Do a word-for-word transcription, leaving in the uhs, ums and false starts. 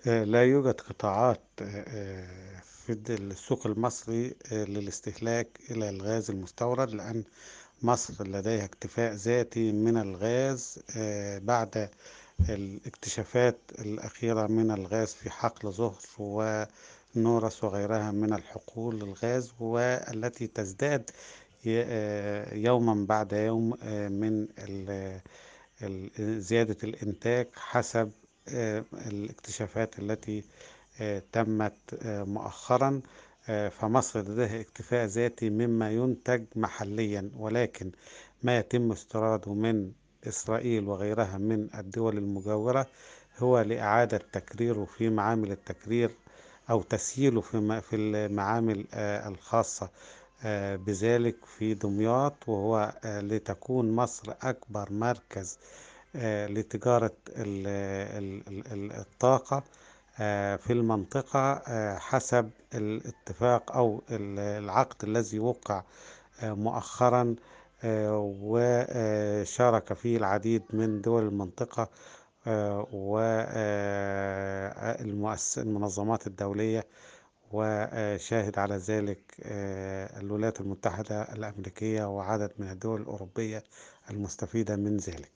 آآ لا يوجد قطاعات آآ في الد السوق المصري آآ للاستهلاك إلى الغاز المستورد، لأن مصر لديها اكتفاء ذاتي من الغاز آآ بعد الاكتشافات الأخيرة من الغاز في حقل زهر ونورس وغيرها من الحقول الغاز، والتي تزداد ي آآ يومًا بعد يوم آآ من ال ال زيادة الإنتاج حسب آآ الاكتشافات التي آآ تمت آآ مؤخرًا. آآ فمصر لديها اكتفاء ذاتي مما يُنتج محليًا، ولكن ما يتم استيراده من إسرائيل وغيرها من الدول المجاورة هو لإعادة تكريره في معامل التكرير أو تسييله في م في المعامل آآ الخاصة آآ بذلك في دمياط، وهو آآ لتكون مصر أكبر مركز آآ لتجارة ال ال ال ال الطاقة آآ في المنطقة آآ حسب الاتفاق أو ال العقد الذي وُقع آآ مؤخرًا، آآ وشارك فيه العديد من دول المنطقة آآ و آآ المؤس المنظمات الدولية، وشاهد على ذلك آآ الولايات المتحدة الأمريكية وعدد من الدول الأوروبية المستفيدة من ذلك.